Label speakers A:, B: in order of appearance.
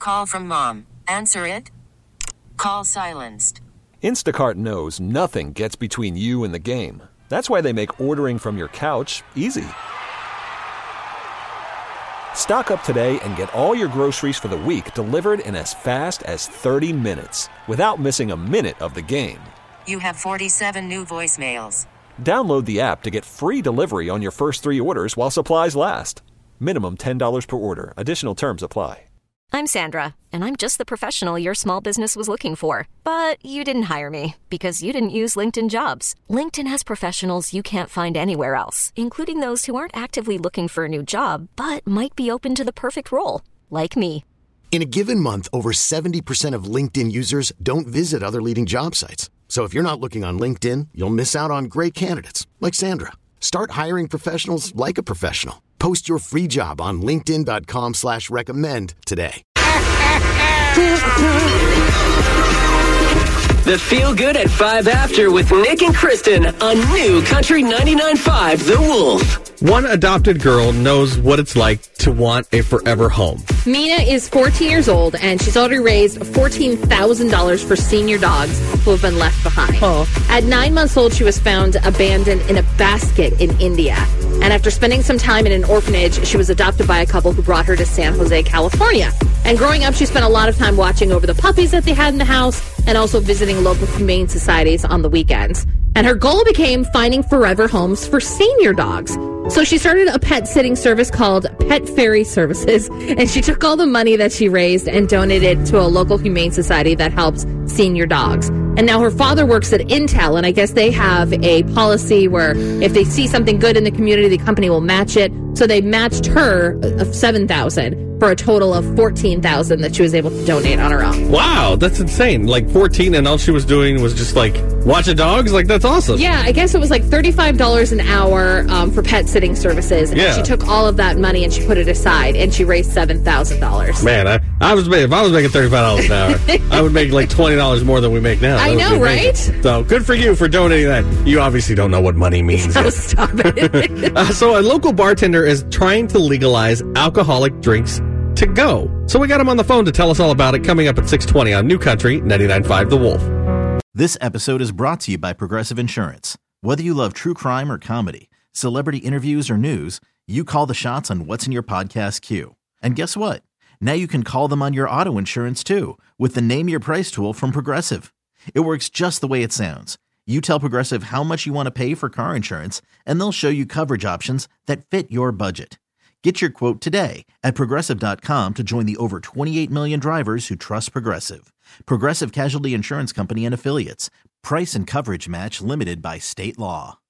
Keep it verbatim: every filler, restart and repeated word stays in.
A: call from mom. Answer it. Call silenced.
B: Instacart knows nothing gets between you and the game. That's why they make ordering from your couch easy. Stock up today and get all your groceries for the week delivered in as fast as thirty minutes without missing a minute of the game.
A: You have forty-seven new voicemails.
B: Download the app to get free delivery on your first three orders while supplies last. Minimum ten dollars per order. Additional terms apply.
C: I'm Sandra, and I'm just the professional your small business was looking for. But you didn't hire me because you didn't use LinkedIn Jobs. LinkedIn has professionals you can't find anywhere else, including those who aren't actively looking for a new job, but might be open to the perfect role, like me.
D: In a given month, over seventy percent of LinkedIn users don't visit other leading job sites. So if you're not looking on LinkedIn, you'll miss out on great candidates like Sandra. Start hiring professionals like a professional. Post your free job on linkedin dot com slash recommend today.
E: The Feel Good at five After with Nick and Kristen on New Country ninety-nine point five The Wolf.
F: One adopted girl knows what it's like to want a forever home.
G: Mina is fourteen years old, and she's already raised fourteen thousand dollars for senior dogs who have been left behind.
F: Oh.
G: At nine months old, she was found abandoned in a basket in India. And after spending some time in an orphanage, she was adopted by a couple who brought her to San Jose, California. And growing up, she spent a lot of time watching over the puppies that they had in the house and also visiting local humane societies on the weekends. And her goal became finding forever homes for senior dogs. So she started a pet sitting service called Pet Fairy Services, and she took all the money that she raised and donated to a local humane society that helps senior dogs. And now her father works at Intel, and I guess they have a policy where if they see something good in the community, the company will match it. So they matched her of seven thousand dollars for a total of fourteen thousand dollars that she was able to donate on her own.
F: Wow, that's insane. Like fourteen, and all she was doing was just like watching dogs? Like, that's awesome.
G: Yeah, I guess it was like thirty-five dollars an hour um, for pet sitting services. And
F: Yeah.
G: she took all of that money and she put it aside, and she raised seven thousand dollars.
F: Man, I, I was if I was making thirty-five dollars an hour, I would make like twenty dollars more than we make now.
G: I
F: That would
G: know,
F: be amazing.
G: right?
F: So good for you for donating that. You obviously don't know what money means.
G: Oh,
F: yet.
G: stop it.
F: Uh, so a local bartender is trying to legalize alcoholic drinks to go. So we got him on the phone to tell us all about it, coming up at six twenty on New Country ninety-nine point five The Wolf.
H: This episode is brought to you by Progressive Insurance. Whether you love true crime or comedy, celebrity interviews or news, you call the shots on what's in your podcast queue. And guess what? Now you can call them on your auto insurance too with the Name Your Price tool from Progressive. It works just the way it sounds. You tell Progressive how much you want to pay for car insurance, and they'll show you coverage options that fit your budget. Get your quote today at Progressive dot com to join the over twenty-eight million drivers who trust Progressive. Progressive Casualty Insurance Company and Affiliates. Price and coverage match limited by state law.